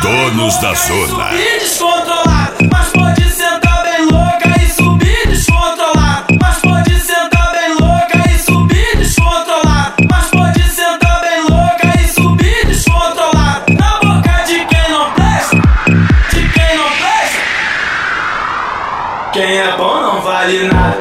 donos da zona. Subir descontrolado, mas pode sentar bem louca e subir descontrolado. Mas pode sentar bem louca e subir descontrolado. Mas pode sentar bem louca e subir descontrolado. Na boca de quem não presta, de quem não presta. Quem é bom não vale nada.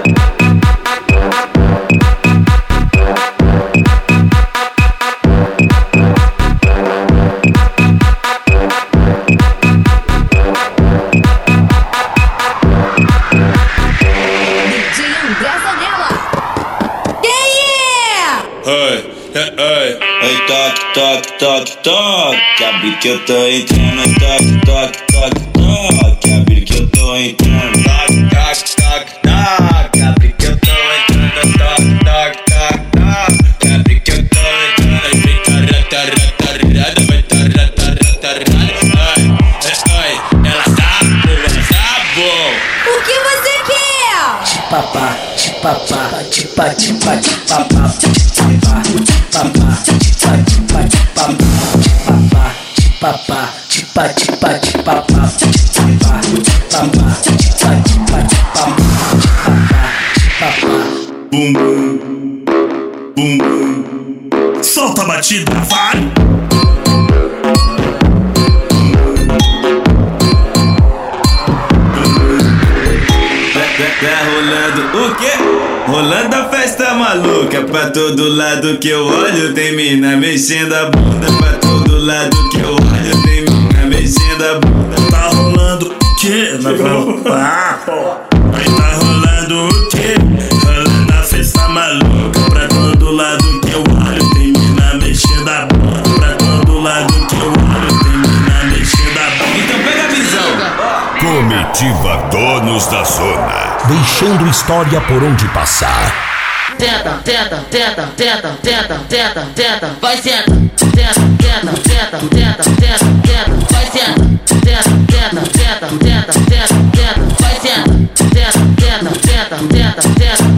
Ei, toque, toque, toque, toque. Abre que eu tô entrando. Toque, toque, toque, toque. Abre que eu tô entrando. Toque, toque, toque, toque. Abre que eu tô entrando. Toque, toque, toque, toque. Abre que eu tô entrando. Vai tarratarratarrada, vai tarratarratarrada. Ai, ela tá bom. O que você quer? Chipapá, chipapá, chipa, chipa, chipapá, chipapá, chipapá, chipa, chipa, chipapá, chipapá, chipa, chipa, chipapá, chipapá, chipapá, chipa, chipa, chipapá, chipapá. Bum bum, bum bum. Solta a batida, vai! Tá rolando o quê? Rolando a festa maluca. Pra todo lado que eu olho tem mina mexendo a bunda. Pra todo lado que eu olho tem mina mexendo a bunda. Tá rolando o quê? Aí tá rolando o quê? Rolando a festa maluca. Pra todo lado que eu olho tem mina mexendo a bunda. Pra todo lado que eu olho tem mina mexendo a bunda. Então pega a visão. Comitiva Donos da Zona. Deixando história por onde passar. Tenta, tenta, tenta, tenta, tenta, tenta, tenta, vai senta. Tenta, tenta, tenta, tenta, tenta, tenta, vai senta. Tenta, tenta, tenta, tenta, tenta, tenta, vai senta. Tenta, tenta, tenta, tenta, tenta.